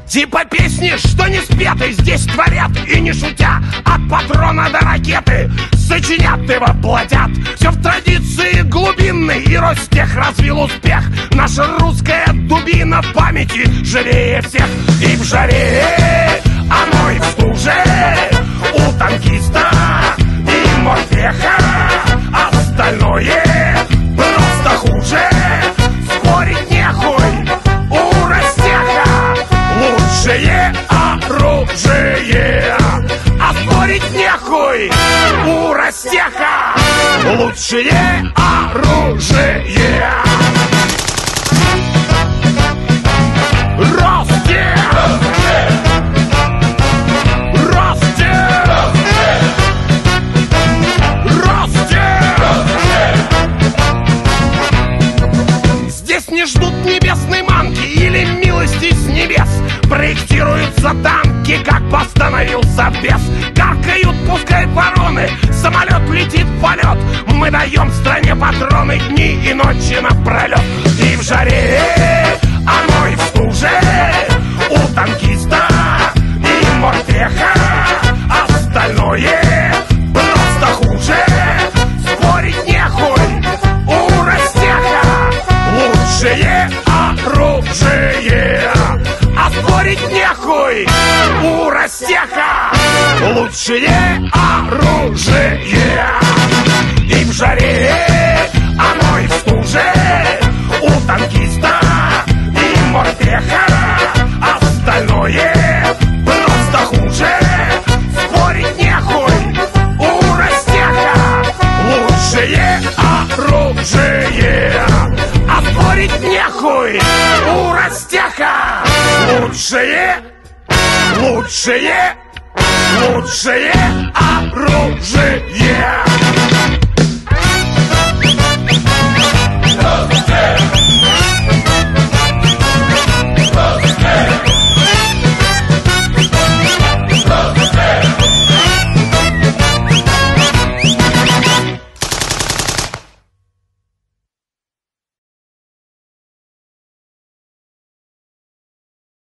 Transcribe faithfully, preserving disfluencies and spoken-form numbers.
Типа песни, что не спеты, здесь творят и не шутя. От патрона до ракеты сочинят и воплотят. Все в традиции глубинной, и Ростех развил успех. Наша русская дубина в памяти живее всех. И в жаре, оно и в стуже, у танкиста и морпеха. Остальное просто хуже, спорить нехуй, у Ростеха лучшее оружие. А спорить нехуй, у Ростеха лучшее оружие. Ростех! Ростех! Ростех! Здесь не ждут небесной манки или милости с небес. Проектируются танки, как постановился бес. Каркают, пускай вороны, самолет летит в полет. Мы даем стране патроны дни и ночи напролет. И в жаре, оно и в стуже, у танкиста и морпеха. Остальное просто хуже, спорить нехуй, у Ростеха лучшее оружие. А спорить нехуй, у Ростеха лучшее оружие. И в жаре, оно и в стуже, у танкиста и морпеха. Остальное просто хуже, спорить нехуй, у Ростеха лучшее оружие. А спорить нехуй, у Ростеха лучшее, лучшее, лучшее оружие.